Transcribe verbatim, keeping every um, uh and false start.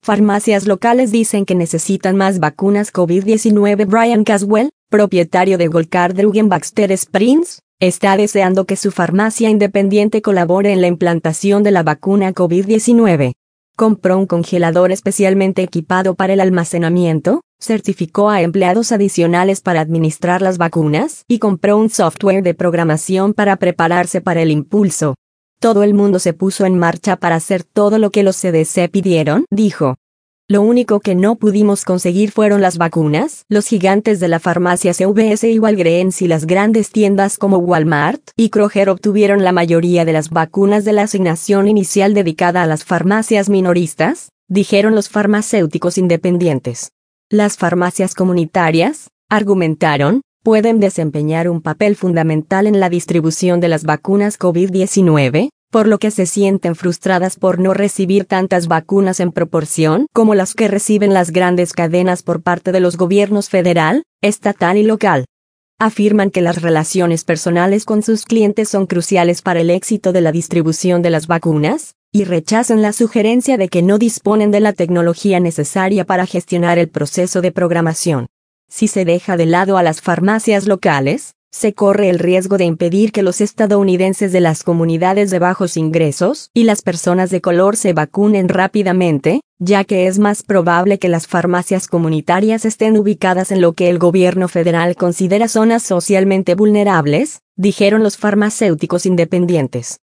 Farmacias locales dicen que necesitan más vacunas COVID diecinueve. Brian Caswell, propietario de Golcar Drug en Baxter Springs, está deseando que su farmacia independiente colabore en la implantación de la vacuna COVID diecinueve. Compró un congelador especialmente equipado para el almacenamiento, certificó a empleados adicionales para administrar las vacunas y compró un software de programación para prepararse para el impulso. Todo el mundo se puso en marcha para hacer todo lo que los C D C pidieron, dijo. Lo único que no pudimos conseguir fueron las vacunas. Los gigantes de la farmacia C V S y Walgreens y las grandes tiendas como Walmart y Kroger obtuvieron la mayoría de las vacunas de la asignación inicial dedicada a las farmacias minoristas, dijeron los farmacéuticos independientes. Las farmacias comunitarias, argumentaron, pueden desempeñar un papel fundamental en la distribución de las vacunas COVID diecinueve, por lo que se sienten frustradas por no recibir tantas vacunas en proporción como las que reciben las grandes cadenas por parte de los gobiernos federal, estatal y local. Afirman que las relaciones personales con sus clientes son cruciales para el éxito de la distribución de las vacunas, y rechazan la sugerencia de que no disponen de la tecnología necesaria para gestionar el proceso de programación. Si se deja de lado a las farmacias locales, se corre el riesgo de impedir que los estadounidenses de las comunidades de bajos ingresos y las personas de color se vacunen rápidamente, ya que es más probable que las farmacias comunitarias estén ubicadas en lo que el gobierno federal considera zonas socialmente vulnerables, dijeron los farmacéuticos independientes.